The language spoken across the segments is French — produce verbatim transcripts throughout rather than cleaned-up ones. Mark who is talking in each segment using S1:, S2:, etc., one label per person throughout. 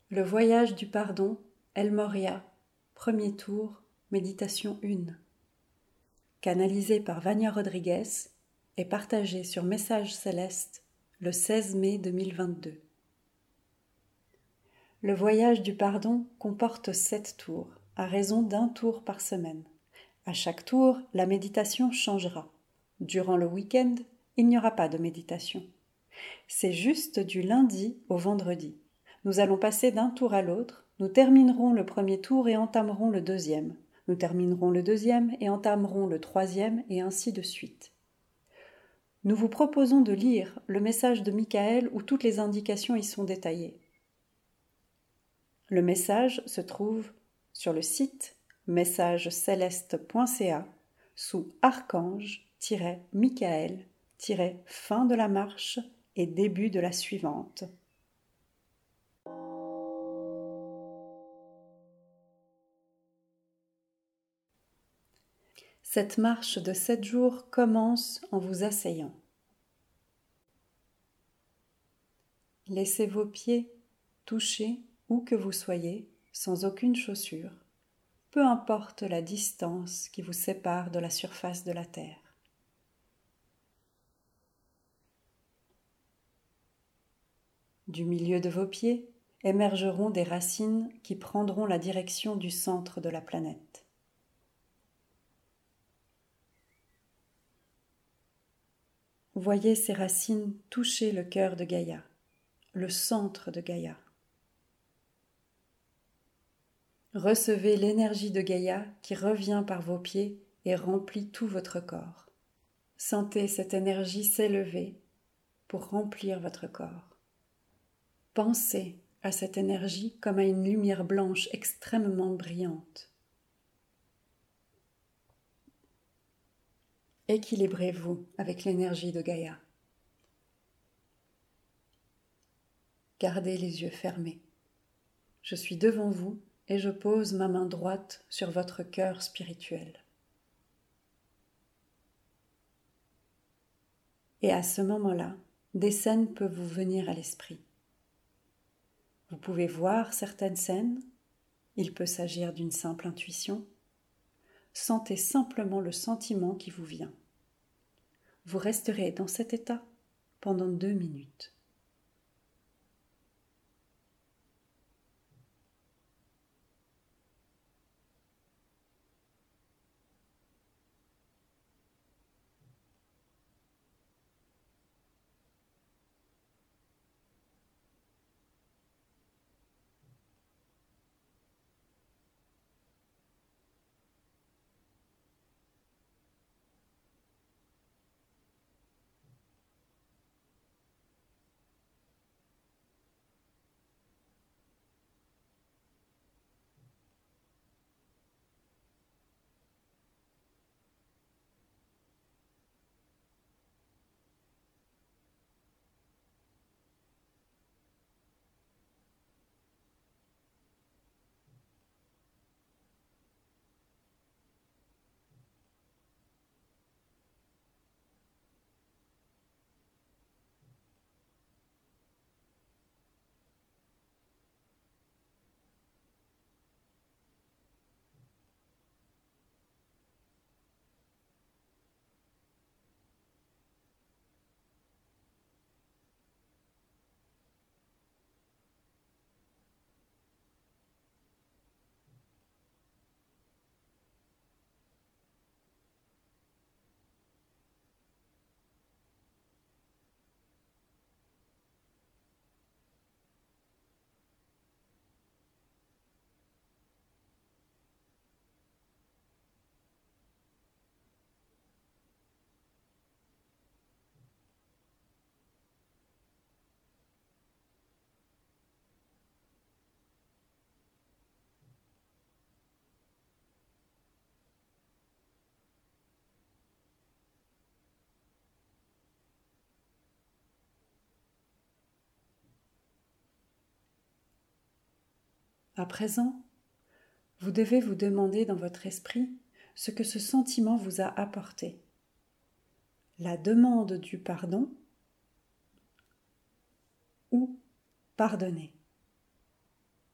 S1: Le voyage du pardon, El Moria, premier tour, méditation un. Canalisé par Vania Rodriguez et partagé sur Message Céleste le seize mai deux mille vingt-deux. Le voyage du pardon comporte sept tours, à raison d'un tour par semaine. À chaque tour, la méditation changera. Durant le week-end, il n'y aura pas de méditation. C'est juste du lundi au vendredi. Nous allons passer d'un tour à l'autre, nous terminerons le premier tour et entamerons le deuxième. Nous terminerons le deuxième et entamerons le troisième, et ainsi de suite. Nous vous proposons de lire le message de Michael où toutes les indications y sont détaillées. Le message se trouve sur le site message céleste point c a sous archange-michael-fin de la marche et début de la suivante. Cette marche de sept jours commence en vous asseyant. Laissez vos pieds toucher où que vous soyez, sans aucune chaussure, peu importe la distance qui vous sépare de la surface de la terre. Du milieu de vos pieds émergeront des racines qui prendront la direction du centre de la planète. Voyez ces racines toucher le cœur de Gaïa, le centre de Gaïa. Recevez l'énergie de Gaïa qui revient par vos pieds et remplit tout votre corps. Sentez cette énergie s'élever pour remplir votre corps. Pensez à cette énergie comme à une lumière blanche extrêmement brillante. Équilibrez-vous avec l'énergie de Gaïa. Gardez les yeux fermés. Je suis devant vous et je pose ma main droite sur votre cœur spirituel. Et à ce moment-là, des scènes peuvent vous venir à l'esprit. Vous pouvez voir certaines scènes, il peut s'agir d'une simple intuition. Sentez simplement le sentiment qui vous vient. Vous resterez dans cet état pendant deux minutes. À présent, vous devez vous demander dans votre esprit ce que ce sentiment vous a apporté. La demande du pardon ou pardonner.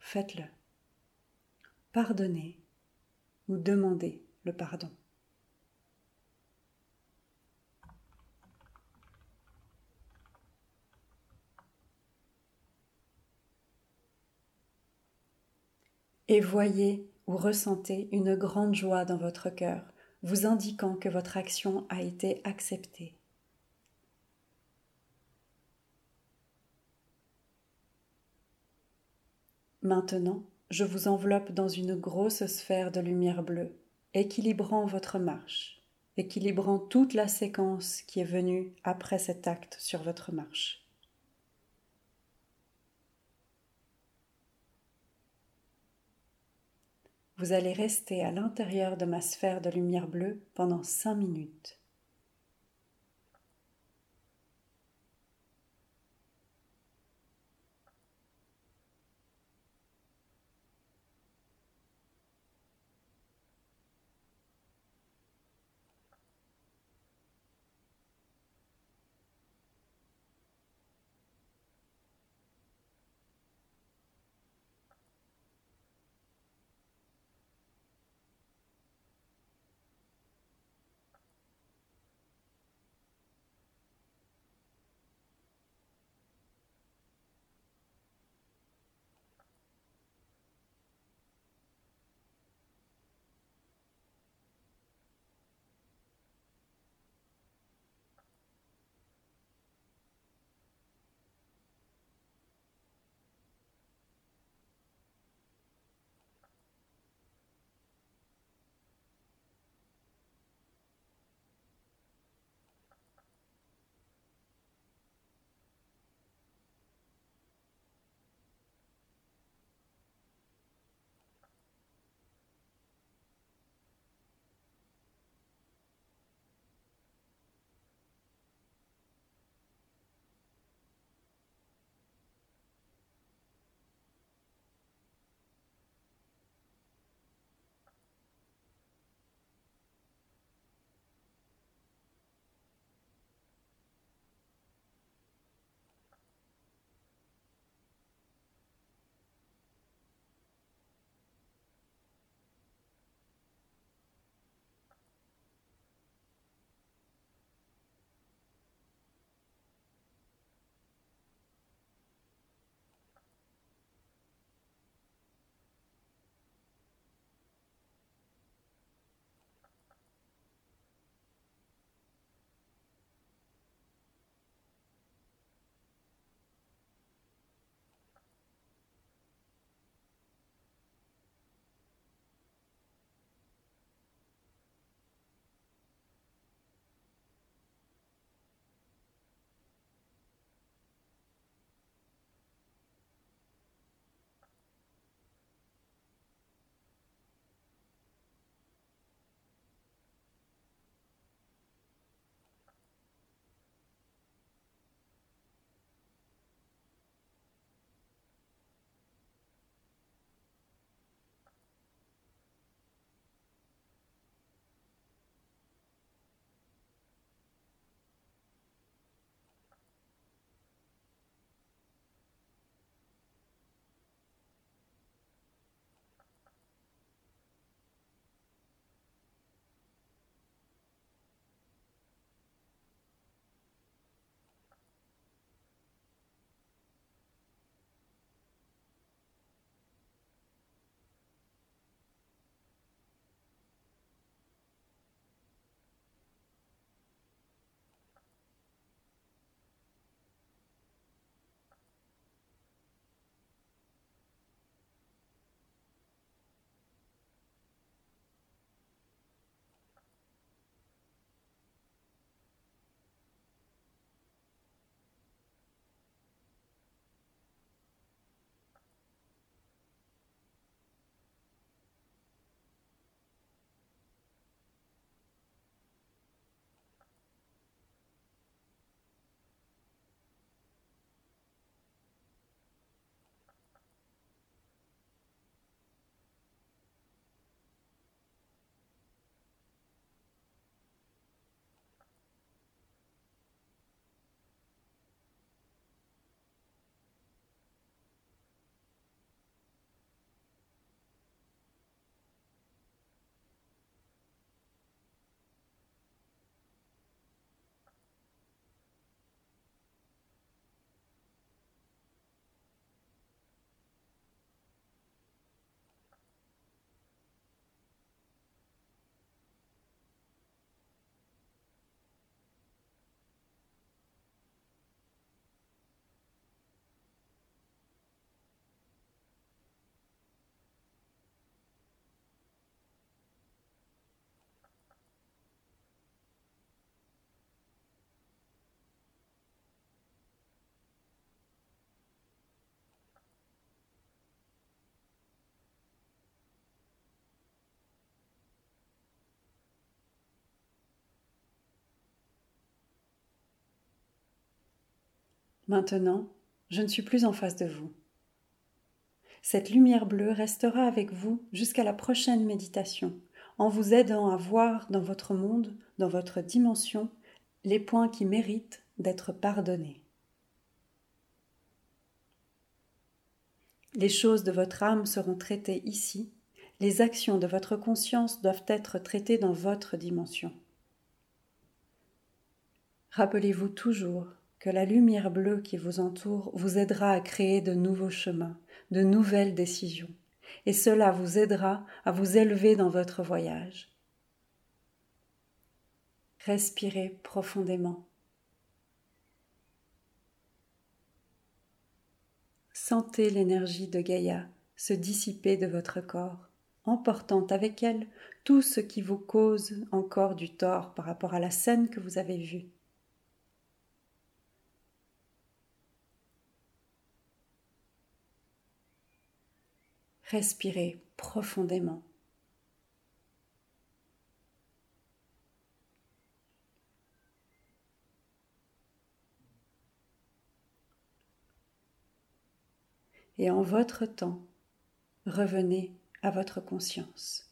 S1: faites-le. Pardonnez ou demandez le pardon. Et voyez ou ressentez une grande joie dans votre cœur, vous indiquant que votre action a été acceptée. Maintenant, je vous enveloppe dans une grosse sphère de lumière bleue, équilibrant votre marche, équilibrant toute la séquence qui est venue après cet acte sur votre marche. Vous allez rester à l'intérieur de ma sphère de lumière bleue pendant cinq minutes. Maintenant, je ne suis plus en face de vous. Cette lumière bleue restera avec vous jusqu'à la prochaine méditation, en vous aidant à voir dans votre monde, dans votre dimension, les points qui méritent d'être pardonnés. Les choses de votre âme seront traitées ici, les actions de votre conscience doivent être traitées dans votre dimension. Rappelez-vous toujours que la lumière bleue qui vous entoure vous aidera à créer de nouveaux chemins, de nouvelles décisions, et cela vous aidera à vous élever dans votre voyage. Respirez profondément. Sentez l'énergie de Gaïa se dissiper de votre corps, emportant avec elle tout ce qui vous cause encore du tort par rapport à la scène que vous avez vue. Respirez profondément. Et en votre temps, revenez à votre conscience.